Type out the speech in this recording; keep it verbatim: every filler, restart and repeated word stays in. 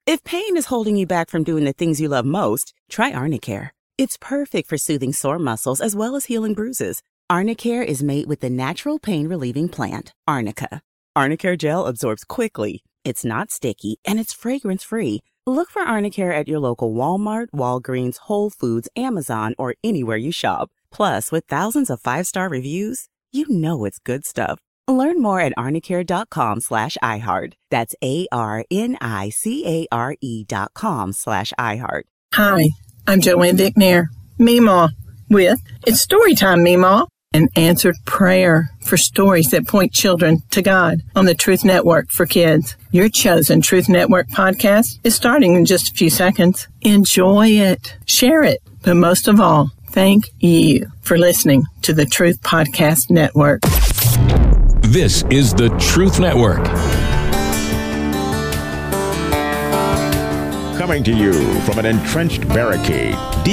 If pain is holding you back from doing the things you love most, try Arnicare. It's perfect for soothing sore muscles as well as healing bruises. Arnicare is made with the natural pain-relieving plant, Arnica. Arnicare gel absorbs quickly, it's not sticky, and it's fragrance-free. Look for Arnicare at your local Walmart, Walgreens, Whole Foods, Amazon, or anywhere you shop. Plus, with thousands of five-star reviews, you know it's good stuff. Learn more at arnicare.com slash iHeart. That's A-R-N-I-C-A-R-E dot com slash iHeart. Hi, I'm Joanne Dicknair, Meemaw, with It's Storytime, Meemaw, an answered prayer for stories that point children to God on the Truth Network for Kids. Your chosen Truth Network podcast is starting in just a few seconds. Enjoy it, share it, but most of all, thank you for listening to the Truth Podcast Network. This is the Truth Network. Coming to you from an entrenched barricade deep